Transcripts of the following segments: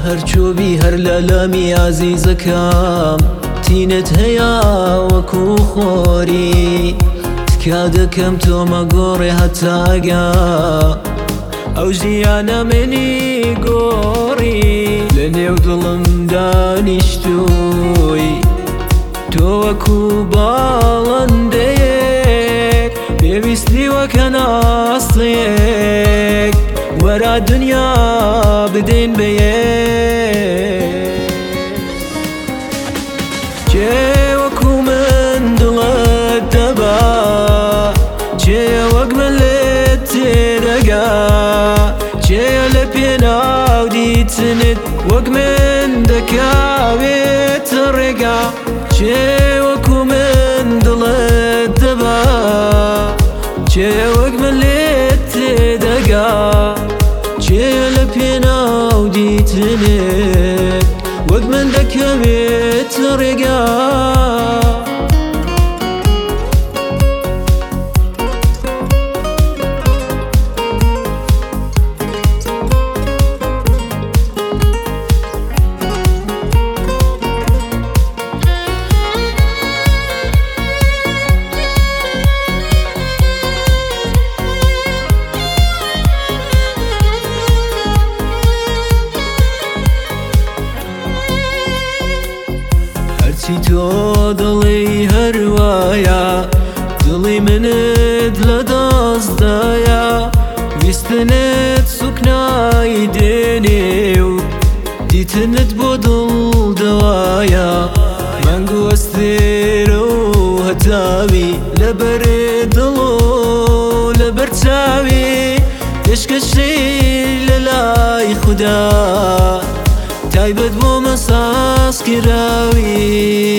هەرچۆبی هەر لە لامی عەزیزەکەم تینت هەیە وەکو خۆری تکا دەکەم تۆمە گۆڕێ هەتاگە ئەو ژیانە منی گۆڕی لە نێو دڵم دانیشتووی تۆ وەکو باڵندەیەک پێویستی وەکە ناستەیەک وەرە دنیا بدەین بە یەک چێ وەکو من دڵت دەبا چێ وەک من لێت تێدەگا چێ لە پێناو دیتنت وەک من دەکاوێت ڕێگا چێ وەکو من دڵت دەبا چێ وەک من لێت تێدەگا چێ لە پێناو دیتنت وەک من دەکەوێت ڕێگا هەرچی تۆ دڵی هەروایە دڵی منت لە دەستدایە ویستنت سوکنایی دێنێ و دیتنت بۆ دڵ دەوایە مانگو ئەستێرە و هەتاوی لەبەر دڵ و لەبەر چاوی پێشکەشەی لە لای خودا تایبەت بۆ مەساس کراوی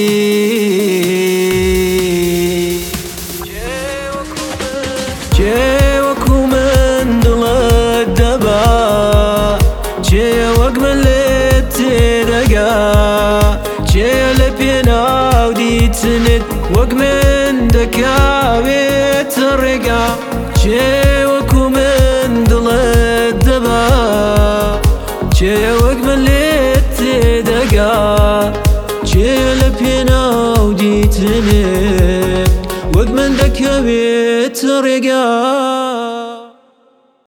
چێ وەکو من دڵت دەبا چێ وەک من لێت تێدەگا چێ لە پێناو دیتنت وەک من دەکاوێت ڕێگا چێ وەکو من دڵت دەبا چێ وەک من لێت تێدەگا چێ لە پێناو دیتنت وەک من دەکەوێت ڕێگا